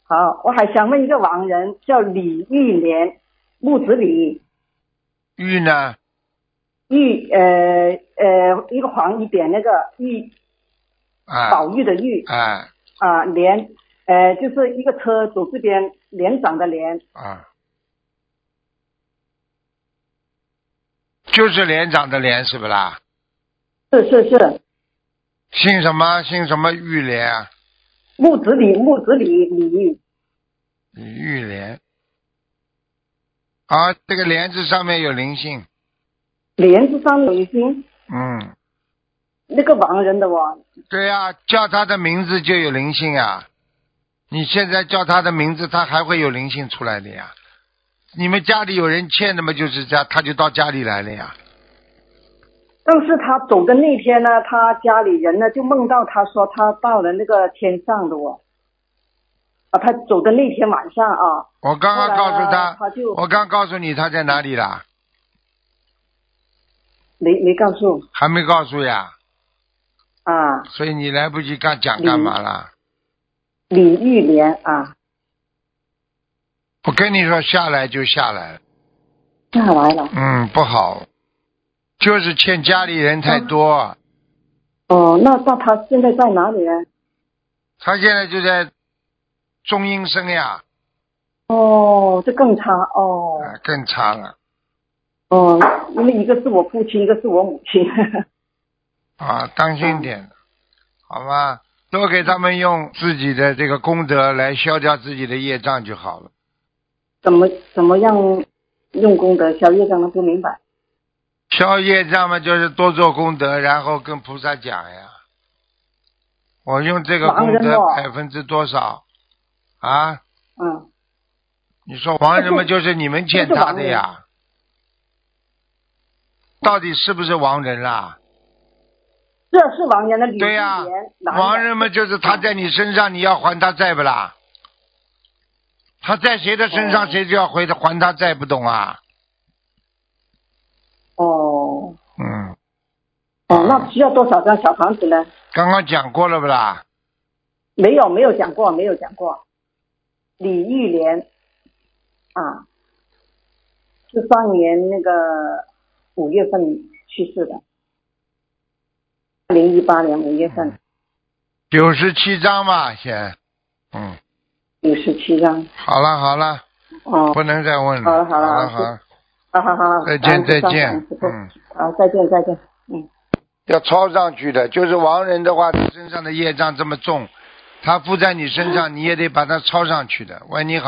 好，我还想问一个亡人，叫李玉莲，木子李， 玉呢？ 玉一个黄一点那个玉，宝玉的玉莲，就是一个车走这边连长的连就是连长的连是不啦？ 是， 姓什么？姓什么玉莲啊？ 木子李李玉莲。这个莲字上面有灵性。 莲字上有灵性。那个亡人的哦。 对呀，叫他的名字就有灵性啊。你现在叫他的名字，他还会有灵性出来的呀。你们家里有人欠的嘛，就是这样，他就到家里来了呀。 但是他走的那天呢，他家里人呢就梦到他说他到了那个天上的哦。他走的那天晚上啊。 我刚刚告诉他， 我刚告诉你他在哪里啦？ 没告诉。 还没告诉呀。 所以你来不及讲干嘛啦？ 李玉莲啊。 我跟你说，下来就下来了。 下来了。 不好，就是欠家里人太多。 那他现在在哪里呢？ 他现在就在中阴身呀。 这更差更差了。 因为一个是我父亲，一个是我母亲。 当心点，好吧？多给他们用自己的这个功德来消掉自己的业障就好了。 怎么样用功德消业障呢？不明白。 消业障嘛，就是多做功德，然后跟菩萨讲呀。我用这个功德%多少啊？你说亡人们就是你们欠他的呀？到底是不是亡人啦？ 这是亡人的李玉莲。 对呀，亡人们就是他在你身上，你要还他债不啦？他在谁的身上，谁就要还他债，不懂啊？ 那需要多少张小房子呢？ 刚刚讲过了不啦？ 没有讲过。李玉莲是上年那个5月份去世的，2018年5月份。 97张嘛，先 97张。 好了。不能再问了。 好了。 好。 再见。再见。要抄上去的，就是亡人的话，他身上的业障这么重，他附在你身上，你也得把它抄上去的。喂，你好。